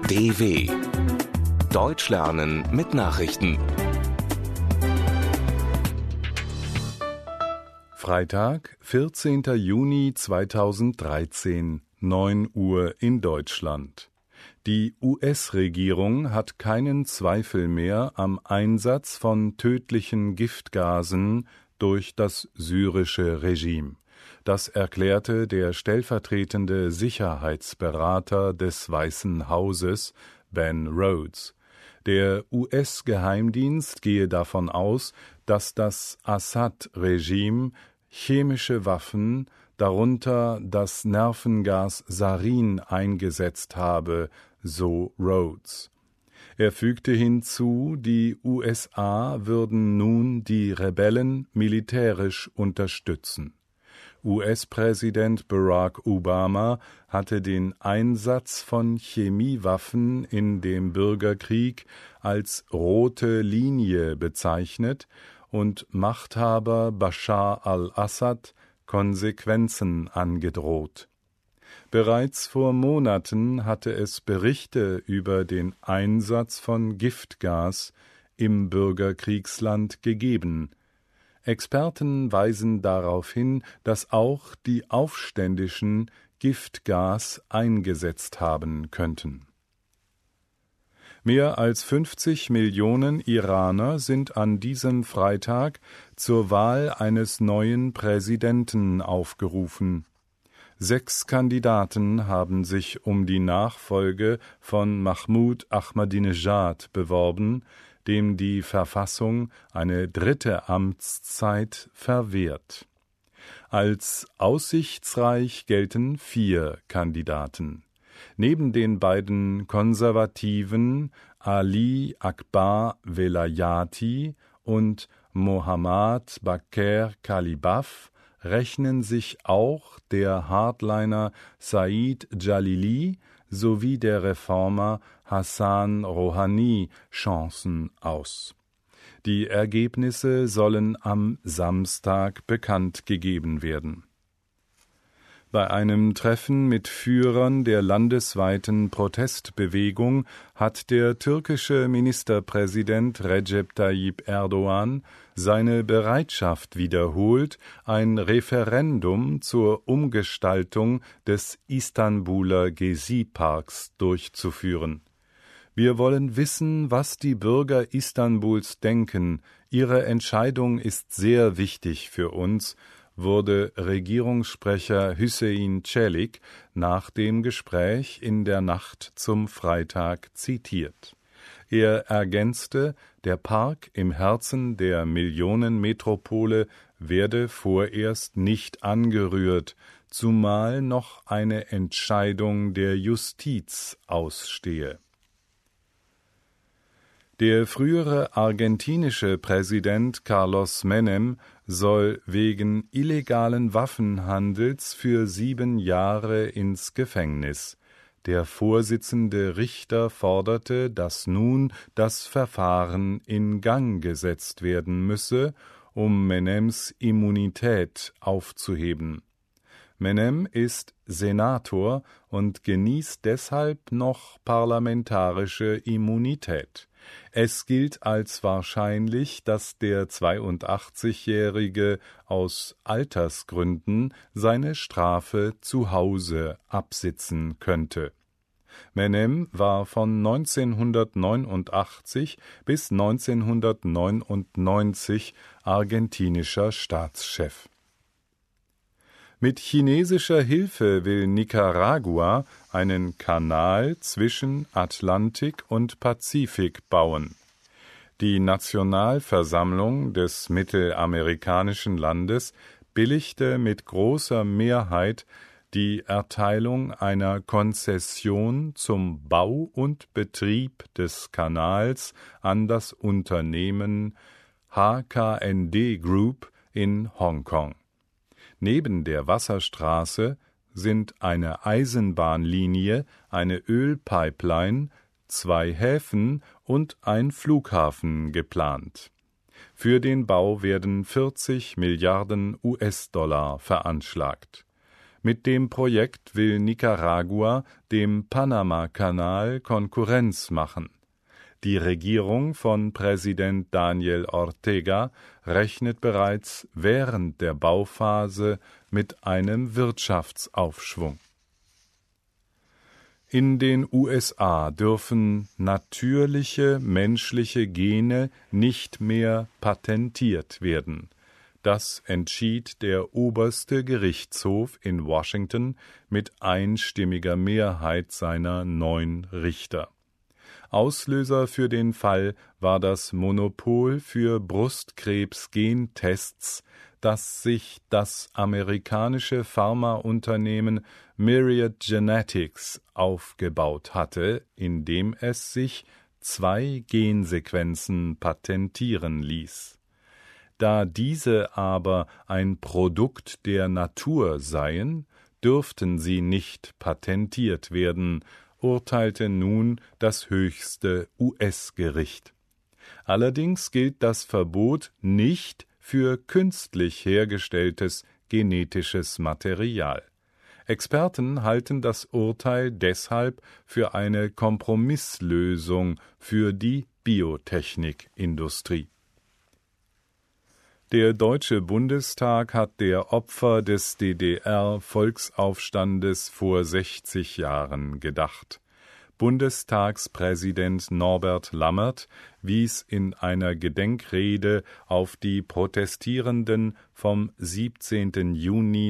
DW Deutsch lernen mit Nachrichten. Freitag, 14. Juni 2013, 9 Uhr in Deutschland. Die US-Regierung hat keinen Zweifel mehr am Einsatz von tödlichen Giftgasen durch das syrische Regime. Das erklärte der stellvertretende Sicherheitsberater des Weißen Hauses, Ben Rhodes. Der US-Geheimdienst gehe davon aus, dass das Assad-Regime chemische Waffen, darunter das Nervengas Sarin, eingesetzt habe, so Rhodes. Er fügte hinzu, die USA würden nun die Rebellen militärisch unterstützen. US-Präsident Barack Obama hatte den Einsatz von Chemiewaffen in dem Bürgerkrieg als rote Linie bezeichnet und Machthaber Bashar al-Assad Konsequenzen angedroht. Bereits vor Monaten hatte es Berichte über den Einsatz von Giftgas im Bürgerkriegsland gegeben. Experten weisen darauf hin, dass auch die Aufständischen Giftgas eingesetzt haben könnten. Mehr als 50 Millionen Iraner sind an diesem Freitag zur Wahl eines neuen Präsidenten aufgerufen. 6 Kandidaten haben sich um die Nachfolge von Mahmoud Ahmadinejad beworben, dem die Verfassung eine 3. Amtszeit verwehrt. Als aussichtsreich gelten 4 Kandidaten. Neben den beiden Konservativen Ali Akbar Velayati und Mohammad Baqir Kalibaf rechnen sich auch der Hardliner Said Jalili sowie der Reformer Hassan Rouhani Chancen aus. Die Ergebnisse sollen am Samstag bekannt gegeben werden. Bei einem Treffen mit Führern der landesweiten Protestbewegung hat der türkische Ministerpräsident Recep Tayyip Erdoğan seine Bereitschaft wiederholt, ein Referendum zur Umgestaltung des Istanbuler Gezi-Parks durchzuführen. Wir wollen wissen, was die Bürger Istanbuls denken. Ihre Entscheidung ist sehr wichtig für uns, wurde Regierungssprecher Hüseyin Çelik nach dem Gespräch in der Nacht zum Freitag zitiert. Er ergänzte, der Park im Herzen der Millionenmetropole werde vorerst nicht angerührt, zumal noch eine Entscheidung der Justiz ausstehe. Der frühere argentinische Präsident Carlos Menem soll wegen illegalen Waffenhandels für 7 Jahre ins Gefängnis. Der Vorsitzende Richter forderte, dass nun das Verfahren in Gang gesetzt werden müsse, um Menems Immunität aufzuheben. Menem ist Senator und genießt deshalb noch parlamentarische Immunität. Es gilt als wahrscheinlich, dass der 82-Jährige aus Altersgründen seine Strafe zu Hause absitzen könnte. Menem war von 1989 bis 1999 argentinischer Staatschef. Mit chinesischer Hilfe will Nicaragua einen Kanal zwischen Atlantik und Pazifik bauen. Die Nationalversammlung des mittelamerikanischen Landes billigte mit großer Mehrheit die Erteilung einer Konzession zum Bau und Betrieb des Kanals an das Unternehmen HKND Group in Hongkong. Neben der Wasserstraße sind eine Eisenbahnlinie, eine Ölpipeline, 2 Häfen und ein Flughafen geplant. Für den Bau werden 40 Milliarden US-Dollar veranschlagt. Mit dem Projekt will Nicaragua dem Panama-Kanal Konkurrenz machen. Die Regierung von Präsident Daniel Ortega rechnet bereits während der Bauphase mit einem Wirtschaftsaufschwung. In den USA dürfen natürliche menschliche Gene nicht mehr patentiert werden. Das entschied der oberste Gerichtshof in Washington mit einstimmiger Mehrheit seiner 9 Richter. Auslöser für den Fall war das Monopol für Brustkrebs-Gentests, das sich das amerikanische Pharmaunternehmen Myriad Genetics aufgebaut hatte, indem es sich 2 Gensequenzen patentieren ließ. Da diese aber ein Produkt der Natur seien, dürften sie nicht patentiert werden, urteilte nun das höchste US-Gericht. Allerdings gilt das Verbot nicht für künstlich hergestelltes genetisches Material. Experten halten das Urteil deshalb für eine Kompromisslösung für die Biotechnikindustrie. Der Deutsche Bundestag hat der Opfer des DDR-Volksaufstandes vor 60 Jahren gedacht. Bundestagspräsident Norbert Lammert wies in einer Gedenkrede auf die Protestierenden vom 17. Juni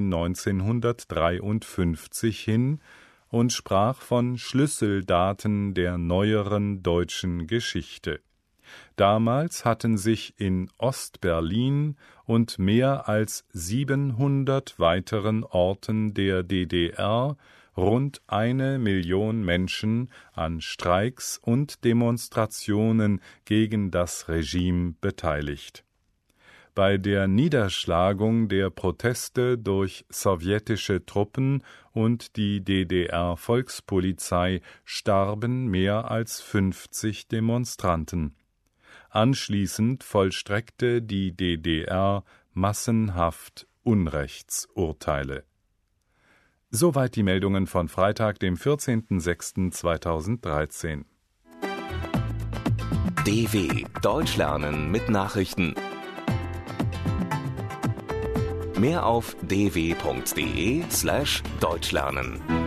1953 hin und sprach von Schlüsseldaten der neueren deutschen Geschichte. Damals hatten sich in Ostberlin und mehr als 700 weiteren Orten der DDR rund 1 Million Menschen an Streiks und Demonstrationen gegen das Regime beteiligt. Bei der Niederschlagung der Proteste durch sowjetische Truppen und die DDR-Volkspolizei starben mehr als 50 Demonstranten. Anschließend vollstreckte die DDR massenhaft Unrechtsurteile. Soweit die Meldungen von Freitag, dem 14.06.2013. DW Deutsch lernen mit Nachrichten. Mehr auf dw.de/deutschlernen.